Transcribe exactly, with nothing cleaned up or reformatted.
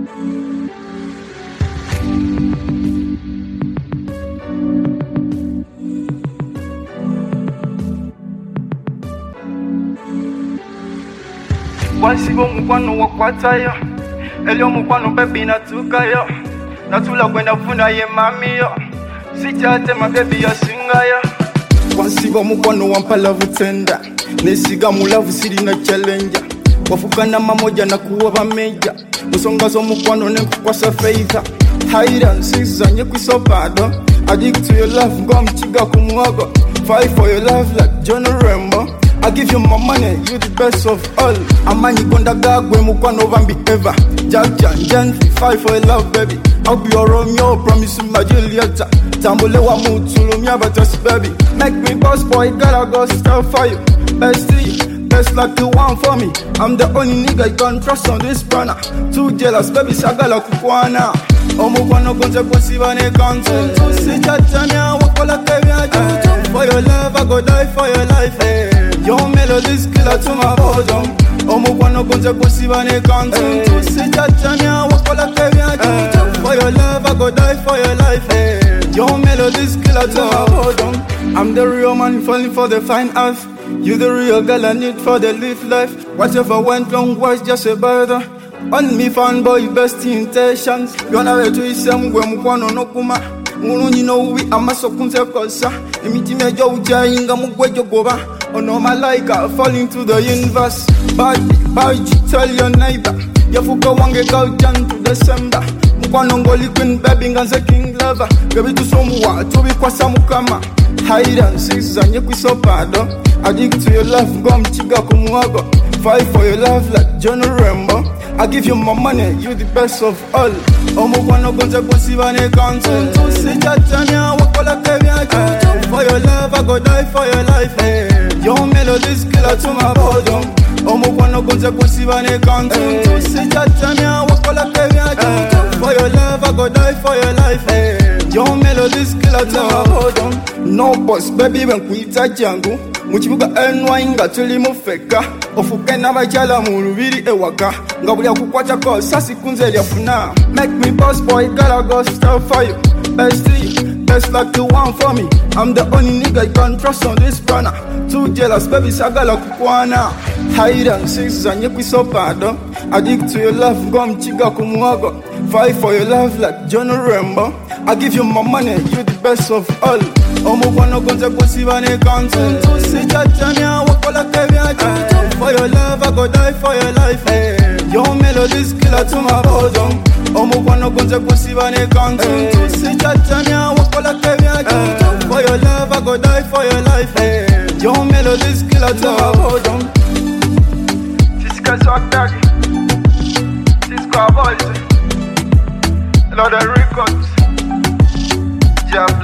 Wasibo mukwano wakwatayo Elio mukwano baby natukayo Natula kwenda funa ye mami yo Sichate my baby ya singa yo Wasibo mukwano wampala vutenda Nesiga mulavu siri na challenge Wafukana mamoja na kuwa meja Musonga zo mukwano nenkukwasa faitha Hide and seek zanye kwisopado Addict to your love ngwa mchiga kumuago Fight for your love like John Rambo I give you my money, you the best of all. Amani gonda gagwe mukwano vambi ever. Jack Jan, gently fight for your love, baby. I'll be your Romeo, promise you my Julieta. Tambole wa mutulu, miaba just baby. Make me boss boy, gotta go style for you. Bestie, best like the one for me. I'm the only nigga you can trust on this planet. Too jealous, baby, sagala kukwana. Omukwano konse kusibane kanto. Sija jamia, wakola kevya juju. For your love, I go die for your life, eh. Your melody's killer to my bottom. Omukwano konse kusibane kanto. Sija jamia, wakola kevya juju. For your love, I go die for your life, eh. Your melody's killer to my bottom. I'm the real man falling for the fine earth. You the real girl I need for the live life. Whatever went wrong was just a burden. On me fanboy best intentions. Yona wetu isemwe mukwano nokuma. Mulungi no we amaso kunze kosa. Imiti mejo ujayinga mugwejo goba. Ono malaika falling to the universe. Bad bad tell your neighbor. Yafuka wange go Jan to December. Mukwano ngoli queen baby nganze king lover. Baby to somuwa to be kwasa mukama. Hide and seek zanye kwisopado. Addict to your love ngwa mchiga kumuago. Fight for your love like John Rambo. I give you my money, you the best of all. Omukwano konse kusibane kanto. Sija jamia wakola kevya juju. For your love I go die for your life, eh. Your melody's killer to my bottom. Omukwano konse kusibane kanto. Sija jamia wakola kevya juju. For your love I go die for your life, eh. Your melody's killer to my bottom. No boss baby when kuita jangu. Muchibuga enwa inga tuli mufeka. Ofuke na bachala mulubiri ewaka. Ngabulya kukwacha ko sasi kunze lyafuna. Make me boss boy, gotta go style for you. Bestie, best like the one for me. I'm the only nigga you can trust on this planet. Too jealous, baby, sagala kukwana. Hide and seek zanye kwisopado. Addict to your love, ngwa mchiga kumuago. Fight for your love like John Rambo. I give you my money, you the best of all. Omukwano konse kusibane kanto. Sija jamia wakola kevya juju. For your love I go die for your life, eh. Your melody's killer to my bottom. Omukwano konse kusibane kanto. Sija jamia wakola kevya juju. For your love I go die for your life, eh. Your melody's killer to my bottom. Fiscal swag daddy. Cisco boys. Lord of records. Yeah.